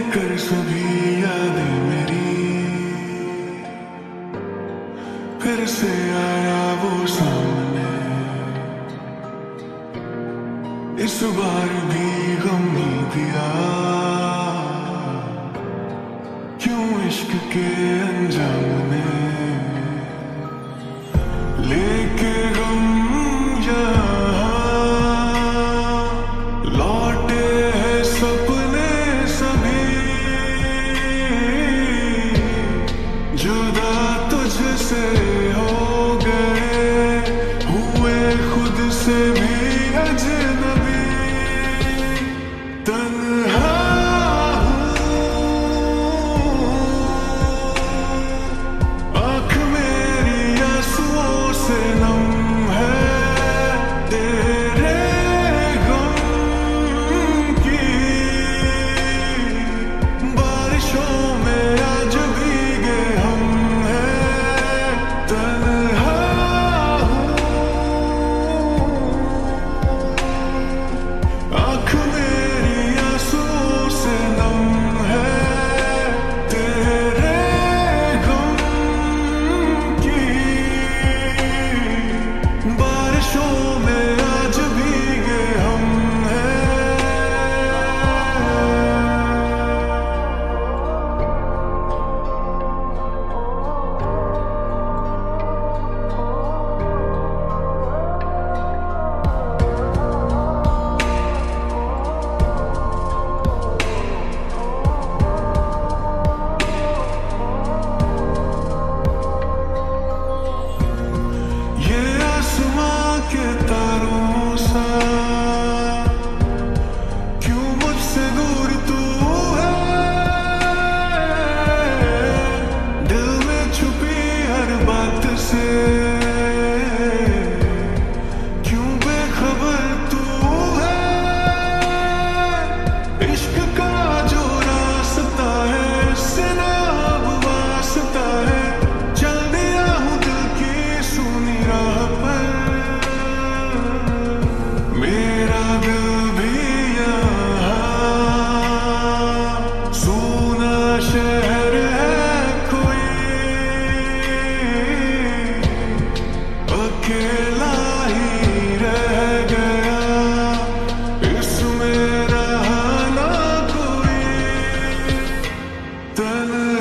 कर सभी यादें मेरी, फिर से आया वो सामने। इस बार भी गम ही दिया, क्यों इश्क के अंजाम ने लेके गम यहाँ लौटे हैं सपने सभी। जुदा तुझसे हो गए, हुए खुद से भी अजनबी। तन्हा आँख मेरी आंसुओं से नम है, तेरे गम की बारिशों में आज भीगे हम हैं। तन्हा आँख मेरी आंसुओं से नम है, तेरे गम की बारिशों में आज भीगे हम हैं। ये आसमां के तारों सा क्यों मुझसे दूर तू है। दिल में छुपी हर बात से क्यों बेखबर तू है। इश्क का जो रास्ता है इससे ना अब वास्ता है। चल दिया हूँ दिल की सुनी राह पर, मेरा दिल भी यहाँ सूना शहर है कोई, अकेला ही रह गया इसमें रहा ना कोई। तन्हा